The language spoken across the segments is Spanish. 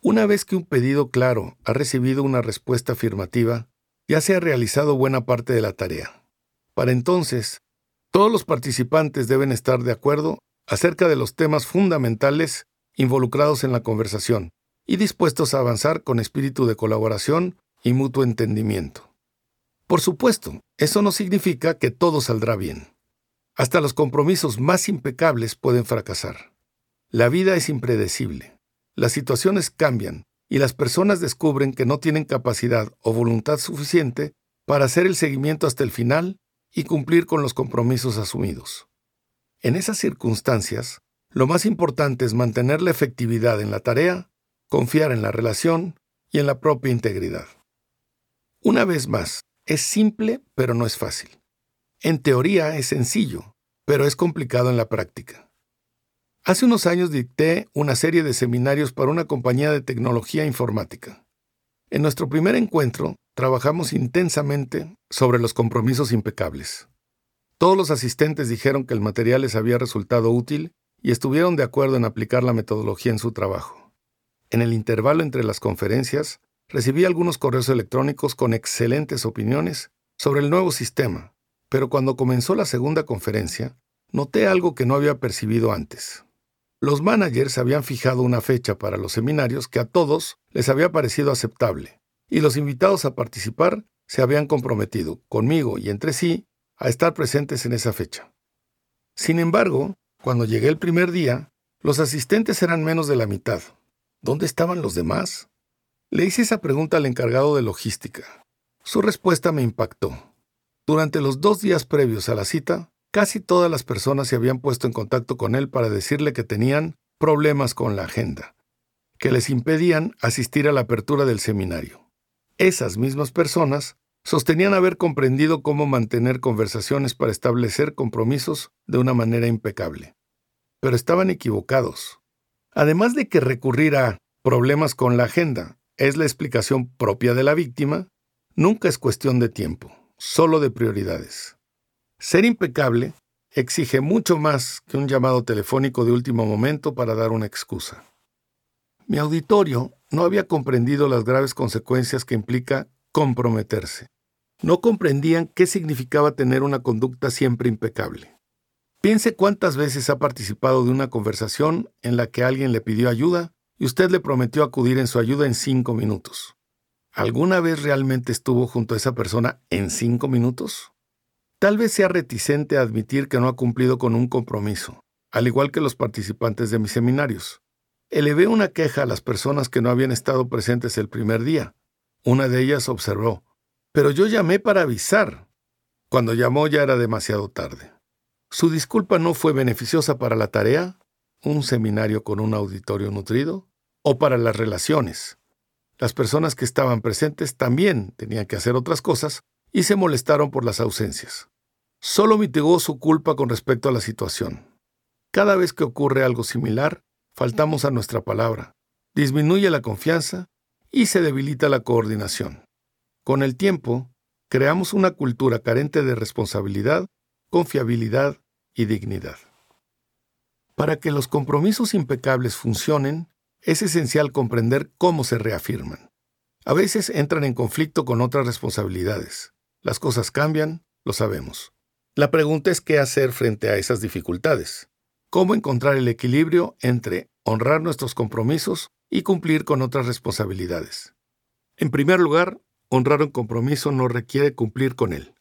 Una vez que un pedido claro ha recibido una respuesta afirmativa, ya se ha realizado buena parte de la tarea. Para entonces, todos los participantes deben estar de acuerdo acerca de los temas fundamentales involucrados en la conversación y dispuestos a avanzar con espíritu de colaboración y mutuo entendimiento. Por supuesto, eso no significa que todo saldrá bien. Hasta los compromisos más impecables pueden fracasar. La vida es impredecible. Las situaciones cambian y las personas descubren que no tienen capacidad o voluntad suficiente para hacer el seguimiento hasta el final y cumplir con los compromisos asumidos. En esas circunstancias, lo más importante es mantener la efectividad en la tarea, confiar en la relación y en la propia integridad. Una vez más, es simple, pero no es fácil. En teoría es sencillo, pero es complicado en la práctica. Hace unos años dicté una serie de seminarios para una compañía de tecnología informática. En nuestro primer encuentro, trabajamos intensamente sobre los compromisos impecables. Todos los asistentes dijeron que el material les había resultado útil y estuvieron de acuerdo en aplicar la metodología en su trabajo. En el intervalo entre las conferencias, recibí algunos correos electrónicos con excelentes opiniones sobre el nuevo sistema, pero cuando comenzó la segunda conferencia, noté algo que no había percibido antes. Los managers habían fijado una fecha para los seminarios que a todos les había parecido aceptable, y los invitados a participar se habían comprometido, conmigo y entre sí, a estar presentes en esa fecha. Sin embargo, cuando llegué el primer día, los asistentes eran menos de la mitad. ¿Dónde estaban los demás? Le hice esa pregunta al encargado de logística. Su respuesta me impactó. Durante los 2 días previos a la cita, casi todas las personas se habían puesto en contacto con él para decirle que tenían problemas con la agenda, que les impedían asistir a la apertura del seminario. Esas mismas personas sostenían haber comprendido cómo mantener conversaciones para establecer compromisos de una manera impecable. Pero estaban equivocados. Además de que recurrir a problemas con la agenda es la explicación propia de la víctima, nunca es cuestión de tiempo, solo de prioridades. Ser impecable exige mucho más que un llamado telefónico de último momento para dar una excusa. Mi auditorio no había comprendido las graves consecuencias que implica comprometerse. No comprendían qué significaba tener una conducta siempre impecable. Piense cuántas veces ha participado de una conversación en la que alguien le pidió ayuda y usted le prometió acudir en su ayuda en 5 minutos. ¿Alguna vez realmente estuvo junto a esa persona en 5 minutos? Tal vez sea reticente a admitir que no ha cumplido con un compromiso, al igual que los participantes de mis seminarios. Elevé una queja a las personas que no habían estado presentes el primer día. Una de ellas observó: «Pero yo llamé para avisar». Cuando llamó ya era demasiado tarde. Su disculpa no fue beneficiosa para la tarea, un seminario con un auditorio nutrido, o para las relaciones. Las personas que estaban presentes también tenían que hacer otras cosas y se molestaron por las ausencias. Solo mitigó su culpa con respecto a la situación. Cada vez que ocurre algo similar, faltamos a nuestra palabra, disminuye la confianza y se debilita la coordinación. Con el tiempo, creamos una cultura carente de responsabilidad, confiabilidad y dignidad. Para que los compromisos impecables funcionen, es esencial comprender cómo se reafirman. A veces entran en conflicto con otras responsabilidades. Las cosas cambian, lo sabemos. La pregunta es qué hacer frente a esas dificultades. ¿Cómo encontrar el equilibrio entre honrar nuestros compromisos y cumplir con otras responsabilidades? En primer lugar, honrar un compromiso no requiere cumplir con él.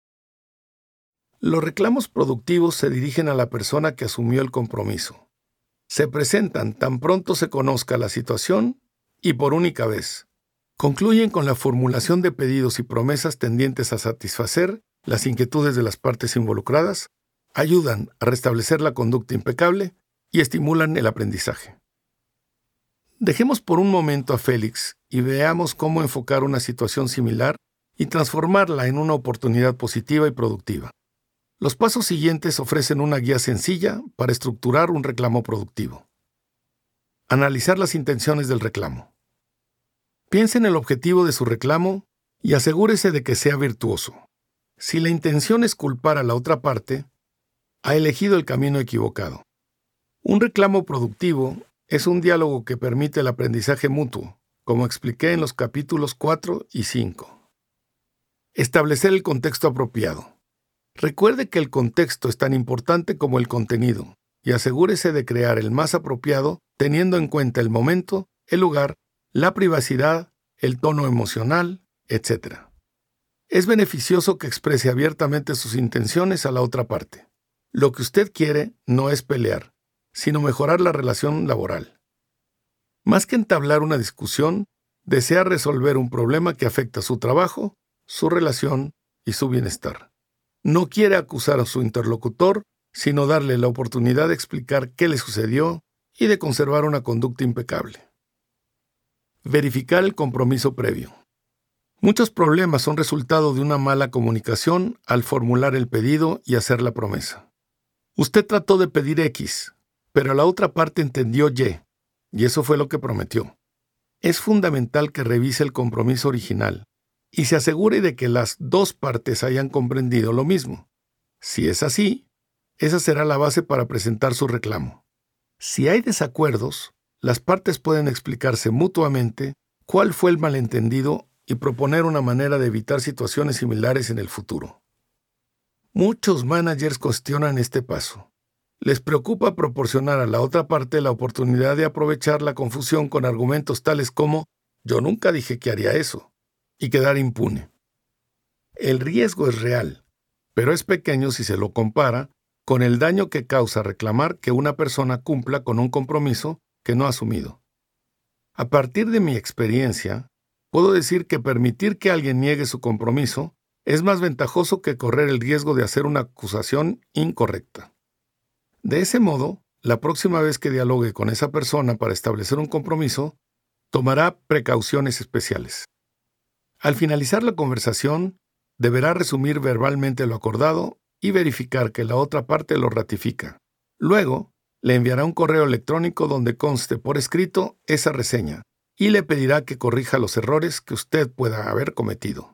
Los reclamos productivos se dirigen a la persona que asumió el compromiso. Se presentan tan pronto se conozca la situación y por única vez. Concluyen con la formulación de pedidos y promesas tendientes a satisfacer las inquietudes de las partes involucradas, ayudan a restablecer la conducta impecable y estimulan el aprendizaje. Dejemos por un momento a Félix y veamos cómo enfocar una situación similar y transformarla en una oportunidad positiva y productiva. Los pasos siguientes ofrecen una guía sencilla para estructurar un reclamo productivo. Analizar las intenciones del reclamo. Piense en el objetivo de su reclamo y asegúrese de que sea virtuoso. Si la intención es culpar a la otra parte, ha elegido el camino equivocado. Un reclamo productivo es un diálogo que permite el aprendizaje mutuo, como expliqué en los capítulos 4 y 5. Establecer el contexto apropiado. Recuerde que el contexto es tan importante como el contenido, y asegúrese de crear el más apropiado teniendo en cuenta el momento, el lugar, la privacidad, el tono emocional, etc. Es beneficioso que exprese abiertamente sus intenciones a la otra parte. Lo que usted quiere no es pelear, sino mejorar la relación laboral. Más que entablar una discusión, desea resolver un problema que afecta su trabajo, su relación y su bienestar. No quiere acusar a su interlocutor, sino darle la oportunidad de explicar qué le sucedió y de conservar una conducta impecable. Verificar el compromiso previo. Muchos problemas son resultado de una mala comunicación al formular el pedido y hacer la promesa. Usted trató de pedir X, pero la otra parte entendió y eso fue lo que prometió. Es fundamental que revise el compromiso original y se asegure de que las dos partes hayan comprendido lo mismo. Si es así, esa será la base para presentar su reclamo. Si hay desacuerdos, las partes pueden explicarse mutuamente cuál fue el malentendido y proponer una manera de evitar situaciones similares en el futuro. Muchos managers cuestionan este paso. Les preocupa proporcionar a la otra parte la oportunidad de aprovechar la confusión con argumentos tales como «yo nunca dije que haría eso» y quedar impune. El riesgo es real, pero es pequeño si se lo compara con el daño que causa reclamar que una persona cumpla con un compromiso que no ha asumido. A partir de mi experiencia, puedo decir que permitir que alguien niegue su compromiso es más ventajoso que correr el riesgo de hacer una acusación incorrecta. De ese modo, la próxima vez que dialogue con esa persona para establecer un compromiso, tomará precauciones especiales. Al finalizar la conversación, deberá resumir verbalmente lo acordado y verificar que la otra parte lo ratifica. Luego, le enviará un correo electrónico donde conste por escrito esa reseña y le pedirá que corrija los errores que usted pueda haber cometido.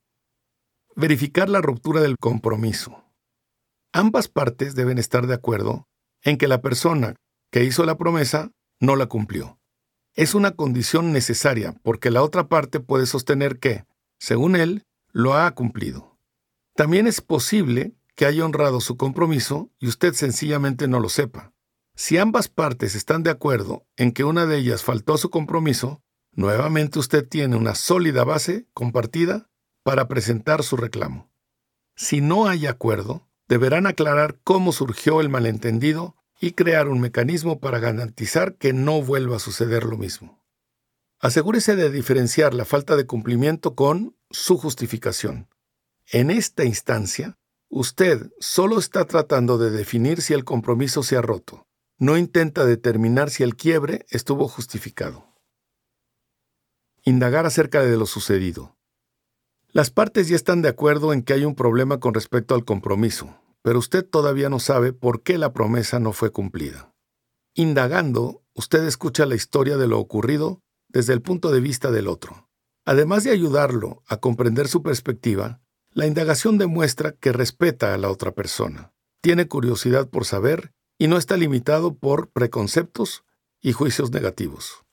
Verificar la ruptura del compromiso. Ambas partes deben estar de acuerdo en que la persona que hizo la promesa no la cumplió. Es una condición necesaria porque la otra parte puede sostener que, según él, lo ha cumplido. También es posible que haya honrado su compromiso y usted sencillamente no lo sepa. Si ambas partes están de acuerdo en que una de ellas faltó a su compromiso, nuevamente usted tiene una sólida base compartida para presentar su reclamo. Si no hay acuerdo, deberán aclarar cómo surgió el malentendido y crear un mecanismo para garantizar que no vuelva a suceder lo mismo. Asegúrese de diferenciar la falta de cumplimiento con su justificación. En esta instancia, usted solo está tratando de definir si el compromiso se ha roto. No intenta determinar si el quiebre estuvo justificado. Indagar acerca de lo sucedido. Las partes ya están de acuerdo en que hay un problema con respecto al compromiso, pero usted todavía no sabe por qué la promesa no fue cumplida. Indagando, usted escucha la historia de lo ocurrido desde el punto de vista del otro. Además de ayudarlo a comprender su perspectiva, la indagación demuestra que respeta a la otra persona, tiene curiosidad por saber y no está limitado por preconceptos y juicios negativos.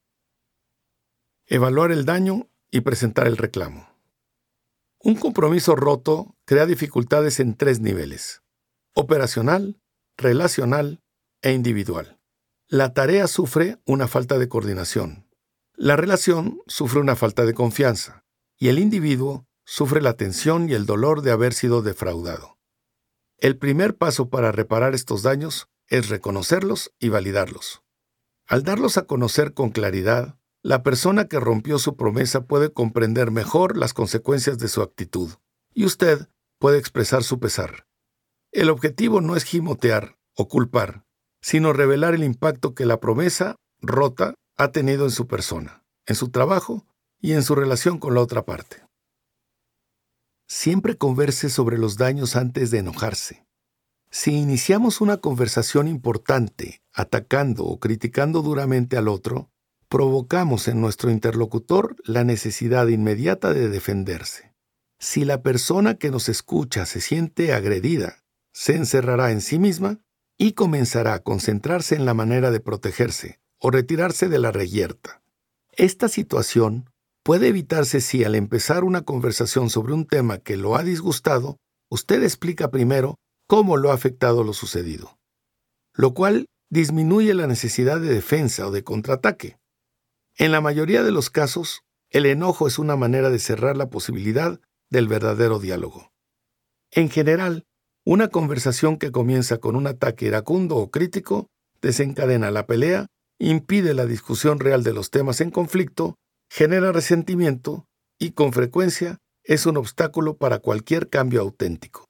Evaluar el daño y presentar el reclamo. Un compromiso roto crea dificultades en 3 niveles: operacional, relacional e individual. La tarea sufre una falta de coordinación. La relación sufre una falta de confianza y el individuo sufre la tensión y el dolor de haber sido defraudado. El primer paso para reparar estos daños es reconocerlos y validarlos. Al darlos a conocer con claridad, la persona que rompió su promesa puede comprender mejor las consecuencias de su actitud y usted puede expresar su pesar. El objetivo no es gimotear o culpar, sino revelar el impacto que la promesa rota ha tenido en su persona, en su trabajo y en su relación con la otra parte. Siempre converse sobre los daños antes de enojarse. Si iniciamos una conversación importante, atacando o criticando duramente al otro, provocamos en nuestro interlocutor la necesidad inmediata de defenderse. Si la persona que nos escucha se siente agredida, se encerrará en sí misma y comenzará a concentrarse en la manera de protegerse, o retirarse de la reyerta. Esta situación puede evitarse si al empezar una conversación sobre un tema que lo ha disgustado, usted explica primero cómo lo ha afectado lo sucedido, lo cual disminuye la necesidad de defensa o de contraataque. En la mayoría de los casos, el enojo es una manera de cerrar la posibilidad del verdadero diálogo. En general, una conversación que comienza con un ataque iracundo o crítico desencadena la pelea, impide la discusión real de los temas en conflicto, genera resentimiento y, con frecuencia, es un obstáculo para cualquier cambio auténtico.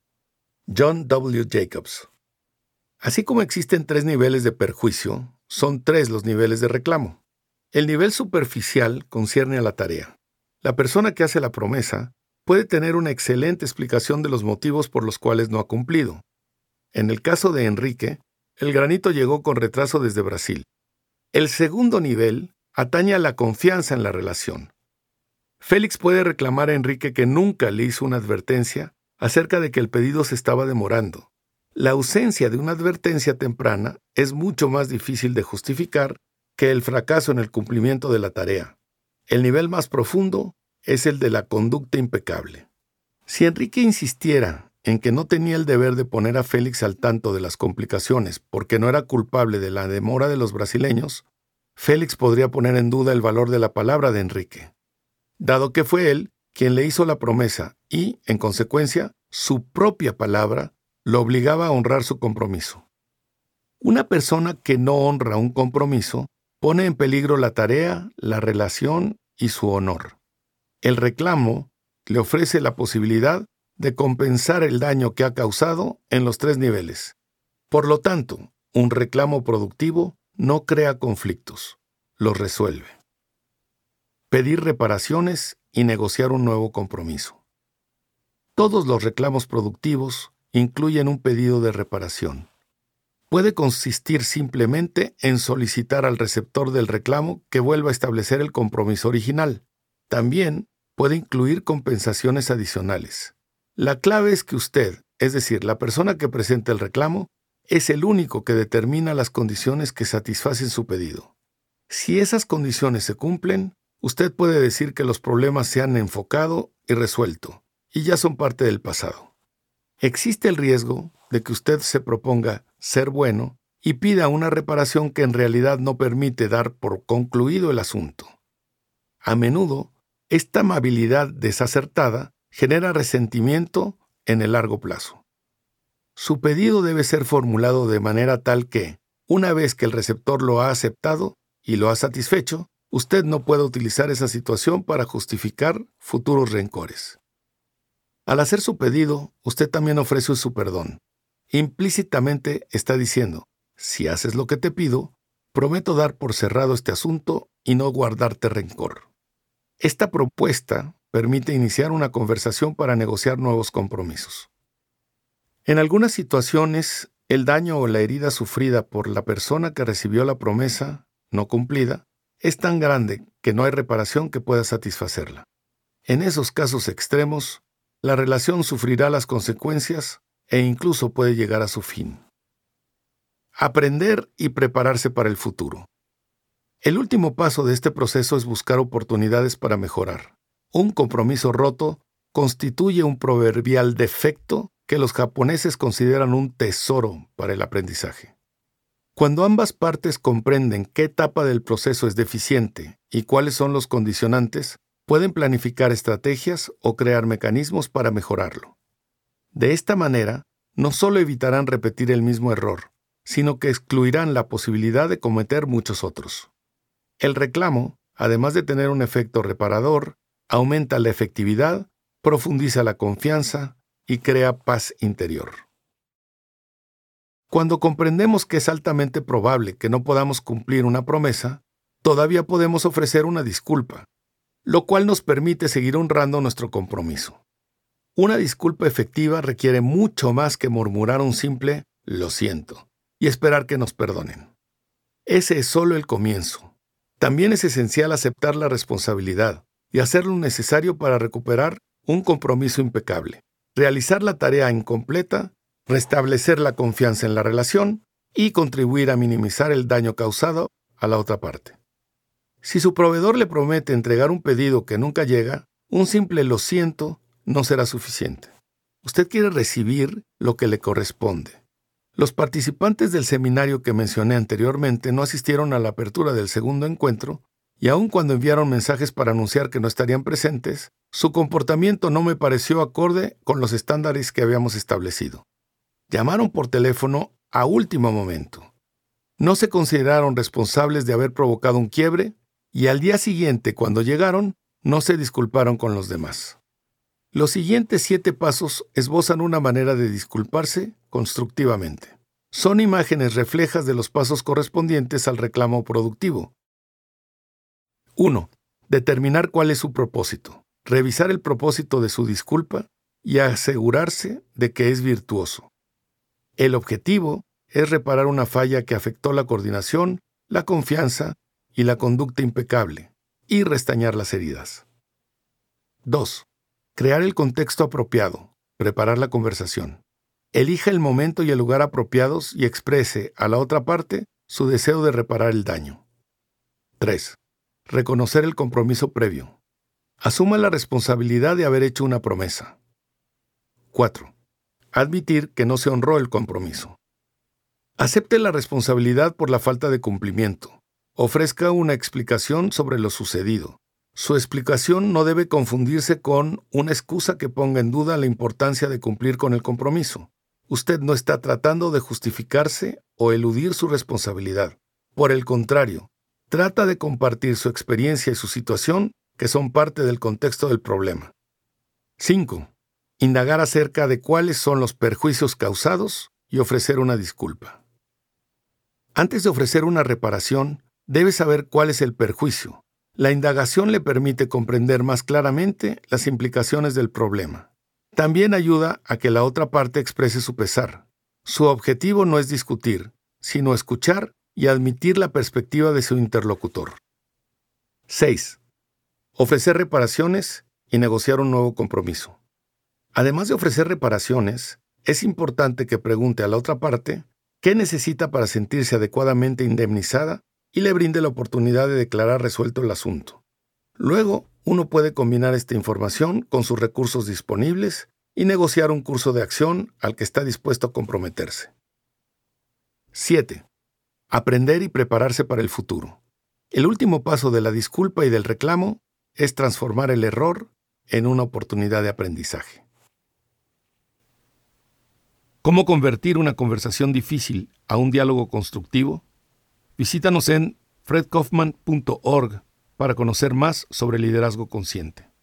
John W. Jacobs. Así como existen 3 niveles de perjuicio, son 3 los niveles de reclamo. El nivel superficial concierne a la tarea. La persona que hace la promesa puede tener una excelente explicación de los motivos por los cuales no ha cumplido. En el caso de Enrique, el granito llegó con retraso desde Brasil. El segundo nivel atañe a la confianza en la relación. Félix puede reclamar a Enrique que nunca le hizo una advertencia acerca de que el pedido se estaba demorando. La ausencia de una advertencia temprana es mucho más difícil de justificar que el fracaso en el cumplimiento de la tarea. El nivel más profundo es el de la conducta impecable. Si Enrique insistiera en que no tenía el deber de poner a Félix al tanto de las complicaciones porque no era culpable de la demora de los brasileños, Félix podría poner en duda el valor de la palabra de Enrique, dado que fue él quien le hizo la promesa y, en consecuencia, su propia palabra lo obligaba a honrar su compromiso. Una persona que no honra un compromiso pone en peligro la tarea, la relación y su honor. El reclamo le ofrece la posibilidad de compensar el daño que ha causado en los 3 niveles. Por lo tanto, un reclamo productivo no crea conflictos, los resuelve. Pedir reparaciones y negociar un nuevo compromiso. Todos los reclamos productivos incluyen un pedido de reparación. Puede consistir simplemente en solicitar al receptor del reclamo que vuelva a establecer el compromiso original. También puede incluir compensaciones adicionales. La clave es que usted, es decir, la persona que presenta el reclamo, es el único que determina las condiciones que satisfacen su pedido. Si esas condiciones se cumplen, usted puede decir que los problemas se han enfocado y resuelto, y ya son parte del pasado. Existe el riesgo de que usted se proponga ser bueno y pida una reparación que en realidad no permite dar por concluido el asunto. A menudo, esta amabilidad desacertada genera resentimiento en el largo plazo. Su pedido debe ser formulado de manera tal que, una vez que el receptor lo ha aceptado y lo ha satisfecho, usted no puede utilizar esa situación para justificar futuros rencores. Al hacer su pedido, usted también ofrece su perdón. Implícitamente está diciendo, si haces lo que te pido, prometo dar por cerrado este asunto y no guardarte rencor. Esta propuesta permite iniciar una conversación para negociar nuevos compromisos. En algunas situaciones, el daño o la herida sufrida por la persona que recibió la promesa no cumplida es tan grande que no hay reparación que pueda satisfacerla. En esos casos extremos, la relación sufrirá las consecuencias e incluso puede llegar a su fin. Aprender y prepararse para el futuro. El último paso de este proceso es buscar oportunidades para mejorar. Un compromiso roto constituye un proverbial defecto que los japoneses consideran un tesoro para el aprendizaje. Cuando ambas partes comprenden qué etapa del proceso es deficiente y cuáles son los condicionantes, pueden planificar estrategias o crear mecanismos para mejorarlo. De esta manera, no solo evitarán repetir el mismo error, sino que excluirán la posibilidad de cometer muchos otros. El reclamo, además de tener un efecto reparador, aumenta la efectividad, profundiza la confianza y crea paz interior. Cuando comprendemos que es altamente probable que no podamos cumplir una promesa, todavía podemos ofrecer una disculpa, lo cual nos permite seguir honrando nuestro compromiso. Una disculpa efectiva requiere mucho más que murmurar un simple «lo siento» y esperar que nos perdonen. Ese es solo el comienzo. También es esencial aceptar la responsabilidad y hacer lo necesario para recuperar un compromiso impecable, realizar la tarea incompleta, restablecer la confianza en la relación y contribuir a minimizar el daño causado a la otra parte. Si su proveedor le promete entregar un pedido que nunca llega, un simple "lo siento" no será suficiente. Usted quiere recibir lo que le corresponde. Los participantes del seminario que mencioné anteriormente no asistieron a la apertura del segundo encuentro y aun cuando enviaron mensajes para anunciar que no estarían presentes, su comportamiento no me pareció acorde con los estándares que habíamos establecido. Llamaron por teléfono a último momento. No se consideraron responsables de haber provocado un quiebre y al día siguiente, cuando llegaron, no se disculparon con los demás. Los siguientes 7 pasos esbozan una manera de disculparse constructivamente. Son imágenes reflejas de los pasos correspondientes al reclamo productivo. 1. Determinar cuál es su propósito. Revisar el propósito de su disculpa y asegurarse de que es virtuoso. El objetivo es reparar una falla que afectó la coordinación, la confianza y la conducta impecable, y restañar las heridas. 2. Crear el contexto apropiado. Preparar la conversación. Elija el momento y el lugar apropiados y exprese a la otra parte su deseo de reparar el daño. 3. Reconocer el compromiso previo. Asuma la responsabilidad de haber hecho una promesa. 4. Admitir que no se honró el compromiso. Acepte la responsabilidad por la falta de cumplimiento. Ofrezca una explicación sobre lo sucedido. Su explicación no debe confundirse con una excusa que ponga en duda la importancia de cumplir con el compromiso. Usted no está tratando de justificarse o eludir su responsabilidad. Por el contrario, trata de compartir su experiencia y su situación, que son parte del contexto del problema. 5. Indagar acerca de cuáles son los perjuicios causados y ofrecer una disculpa. Antes de ofrecer una reparación, debe saber cuál es el perjuicio. La indagación le permite comprender más claramente las implicaciones del problema. También ayuda a que la otra parte exprese su pesar. Su objetivo no es discutir, sino escuchar y admitir la perspectiva de su interlocutor. 6. Ofrecer reparaciones y negociar un nuevo compromiso. Además de ofrecer reparaciones, es importante que pregunte a la otra parte qué necesita para sentirse adecuadamente indemnizada y le brinde la oportunidad de declarar resuelto el asunto. Luego, uno puede combinar esta información con sus recursos disponibles y negociar un curso de acción al que está dispuesto a comprometerse. 7. Aprender y prepararse para el futuro. El último paso de la disculpa y del reclamo es transformar el error en una oportunidad de aprendizaje. ¿Cómo convertir una conversación difícil a un diálogo constructivo? Visítanos en fredkaufman.org para conocer más sobre liderazgo consciente.